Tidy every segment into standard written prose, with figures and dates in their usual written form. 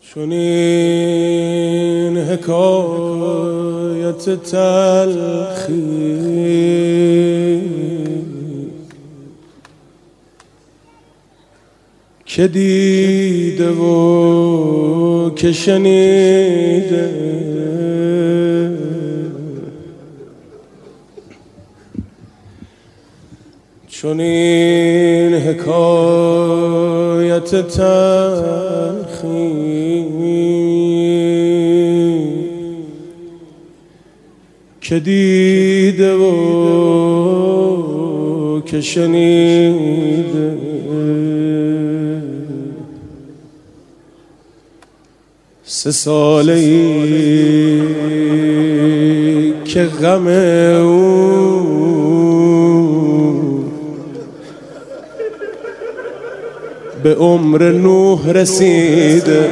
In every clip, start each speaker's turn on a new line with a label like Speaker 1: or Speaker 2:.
Speaker 1: چون این حکایت تلخی که دیده و که شنیده، چون این حکایت تلخی که دیده و که شنیده، سه ساله‌ای که غم او به عمر نوح رسیده.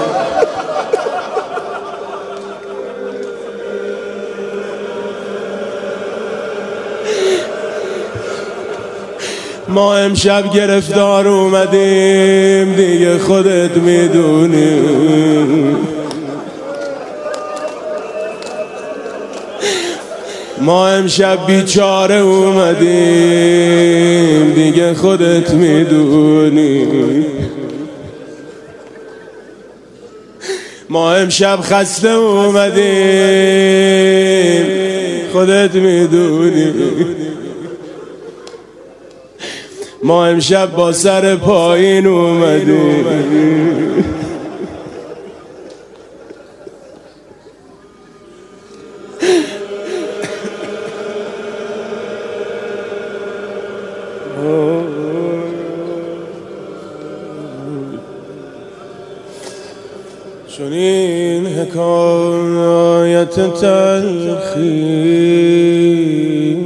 Speaker 1: ما امشب گرفتار اومدیم، دیگه خودت میدونی. ما امشب بیچاره اومدیم، دیگه خودت میدونی. ما امشب خسته اومدیم، خودت میدونی. ما امشب با سر پایین اومدیم، چون این حکایت تلخی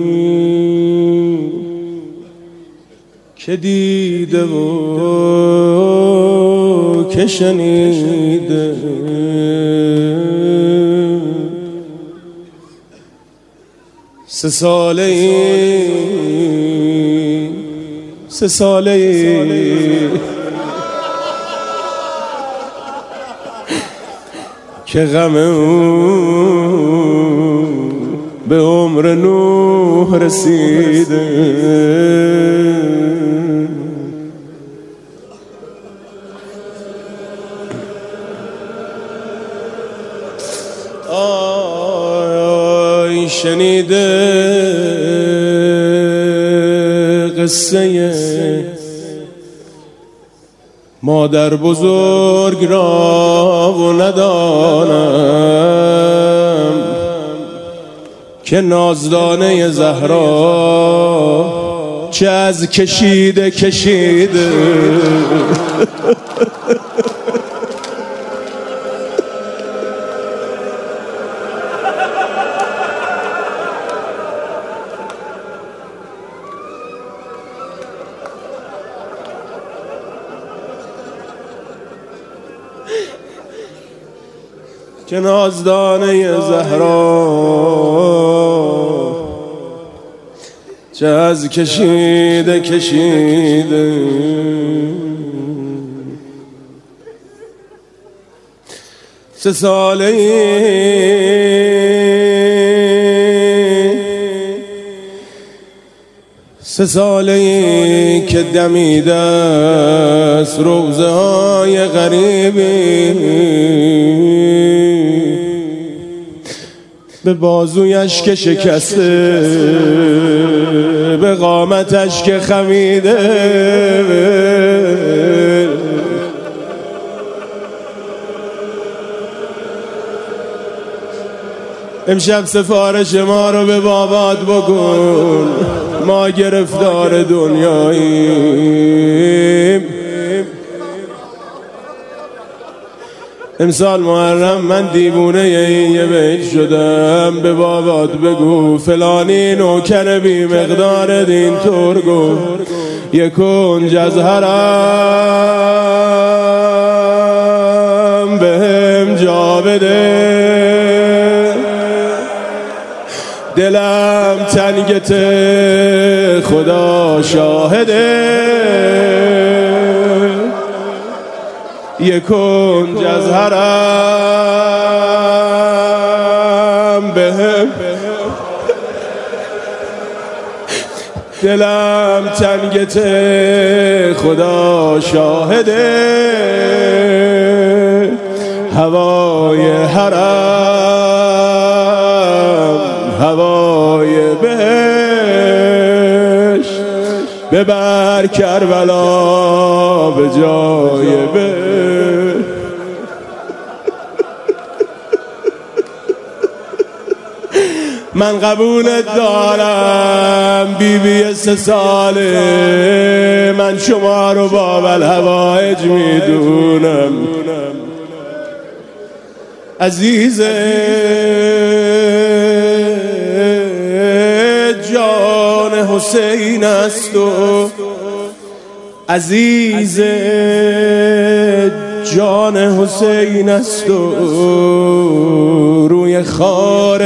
Speaker 1: که دیده و که شنیده، سه ساله‌ای که غم او به عمر نوح رسیده. آی شنیده قصه مادر بزرگ را و ندانم که نازدانه زهرا چه از کشیده که نازدانه زهرا چه از کشیده سه ساله‌ای که دمیده است روزه های غریبی به بازویش که شکسته، به قامتش که خمیده. امشب سفارش ما رو به بابات بکن، ما گرفتار دنیاییم. امسال محرم من دیوونه این یه بیت شدم، به بابات بگو فلانی نوکر بی مقدار دین طور گفت یک کنج از حرم بهم جا بده، دلم تنگته خدا شاهده. یه کنج از حرم بهم دلم تنگت خدا شاهده هوای حرم هوای بهش ببر کربلا به جای بهش. من قبولت دارم بیبی 3 ساله، من شما رو باب الهوایج میدونم. عزیز جان حسین است و عزیز جان حسین است و روی خار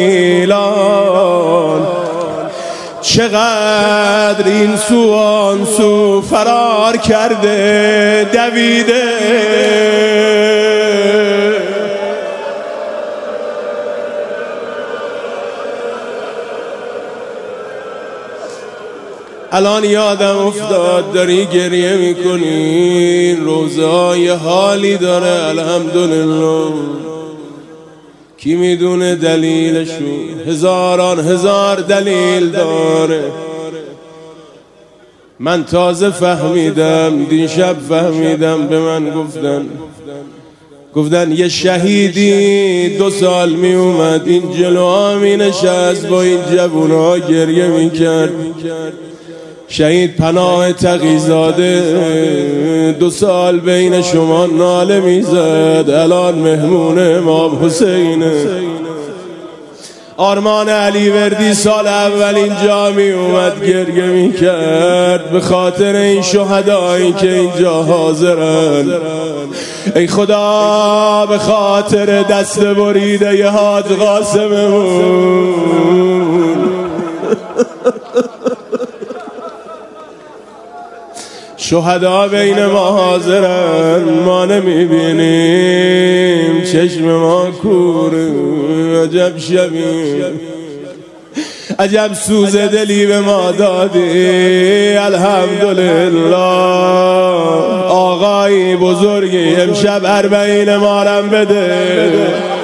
Speaker 1: مغیلان چقدر این سو آن سو فرار کرده دویده. الان یادم افتاد داری گریه میکنی، روزا یه حالی داره الحمدلله. کی میدونه دلیلشو؟ هزار دلیل داره. من تازه فهمیدم، دیشب فهمیدم. به من گفتن یه شهیدی 2 سال می اومد این جلوها می نشست با این جوونا گریه می کرد. شهید پناه تقی‌زاده 2 سال بین شما ناله میزد، الان مهمون امام حسینه. آرمان علی وردی سال اول اینجا می اومد گریه می کرد به خاطر این شهدایی که اینجا حاضرن. ای خدا به خاطر دست بریده ی حاج قاسممون شهدا بین ما حاضرن، ما نمیبینیم، چشم ما کوره. عجب شبی، عجب سوز دلی به ما دادی. الحمدلله آقای بزرگی امشب 40 مارم بده.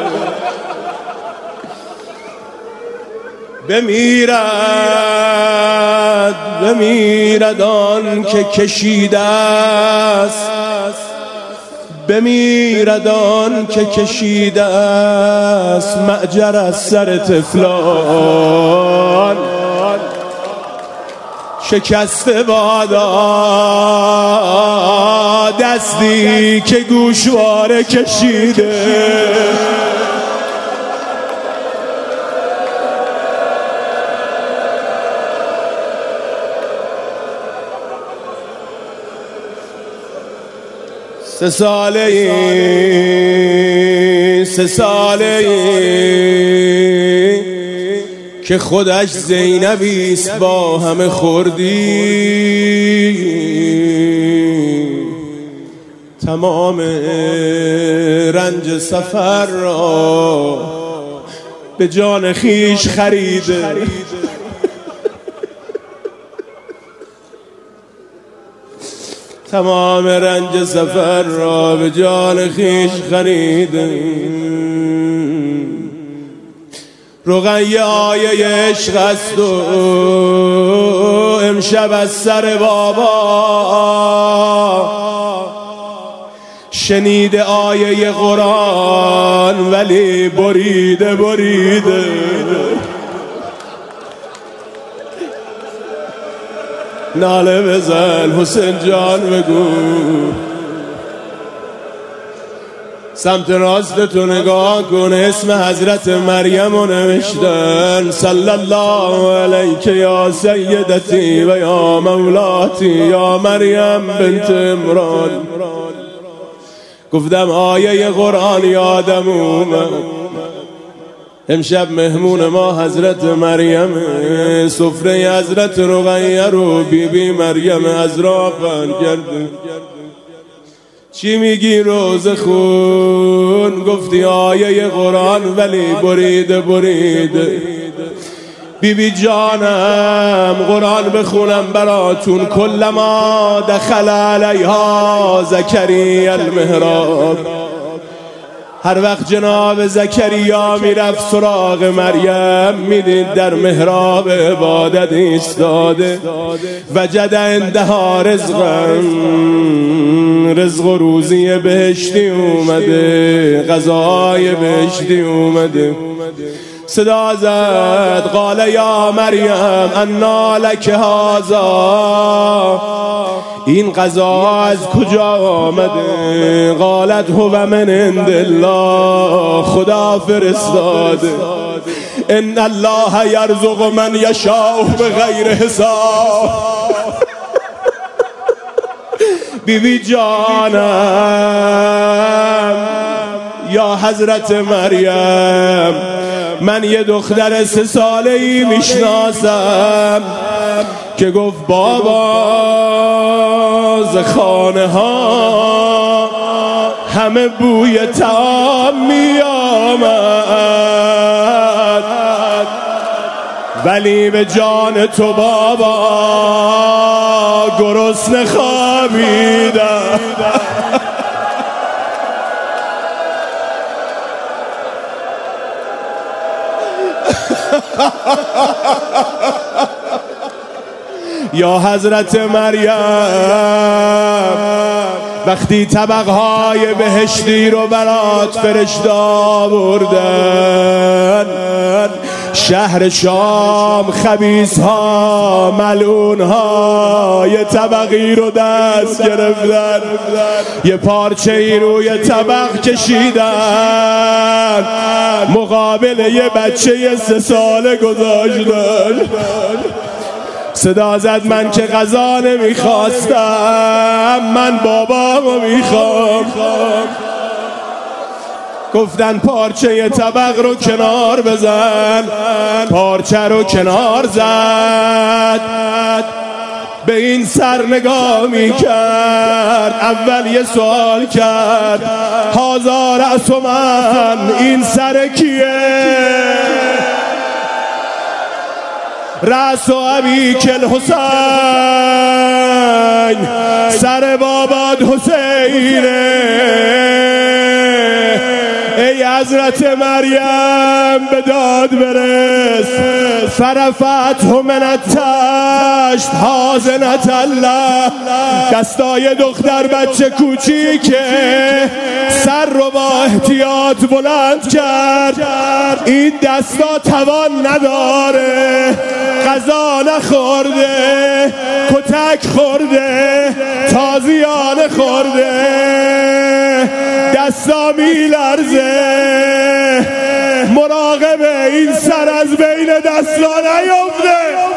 Speaker 1: بمیرد آن که کشیده است، بمیرد آن که کشیده است معجر از سر طفلان. شکسته بادا دستی که گوشواره کشیده. سه ساله که خودش زینبیست با همه خوردی. تمام رنج سفر را به جان خیش خریده. تمام رنج سفر را به جان خیش خریده. رقیه آیه عشق است و امشب از سر بابا شنیده آیه قرآن ولی بریده. ناله بزن حسین جان بگو. سمت راستتو نگاه کن، اسم حضرت مریم رو نوشتن. صلی الله علیک یا سیدتی و یا مولاتی یا مریم بنت عمران. گفتم آیه قرآن یادم اومد. امشب مهمون ما حضرت مریم، سفره حضرت رقیه رو بی مریم عذرا پهن کرده. چی میگی روز خون؟ گفتی آیه قرآن ولی بریده. بی جانم قرآن بخونم براتون. کلما دخل علیها زکریا المحراب، هر وقت جناب زکریا میرفت سراغ مریم میدید در محراب عبادت ایستاده. وجد عندها رزق و روزی بهشتی اومده، غذای بهشتی اومده. صدا زد قال یا مریم انا لک هذا، این غذا از کجا آمده؟ قالت هو من عند الله، خدا فرستاده. ان الله یرزق من یشاء بغیر حساب. بی جانم یا حضرت مریم، من یه دختر 3 ساله‌ای میشناسم که گفت بابا ز خانه ها همه بوی طعام می آمد، ولی به جان تو بابا گرسنه خوابیدم. یا حضرت مریم وقتی طبقهای بهشتی رو برات فرشته آوردن، شهر شام خبیث ها ملعون ها یه طبقی رو دست گرفتن، یه پارچه ای روی طبق کشیدن، مقابل یه بچه 3 ساله گذاشتن. صدا زد من که غذا نمیخواستم، من بابامو میخوام. گفتن پارچه طبق رو کنار بزن، پارچه رو کنار زد، به این سر نگاه میکرد. اول یه سوال کرد هازا رأس من، این سر کیه؟ رأس و ابیک الحسین، سر بابات حسینه. ای حضرت مریم به داد برس. فرفته من التشت حاضنة الله، دستای دختر بچه کوچیکه سر رو با احتیاط بلند کرد. این دستا توان نداره، غذا نخورده، کتک خورده، تازیانه خورده، دستا میلرزه. مراقبه این سر از بین دستا نیفته.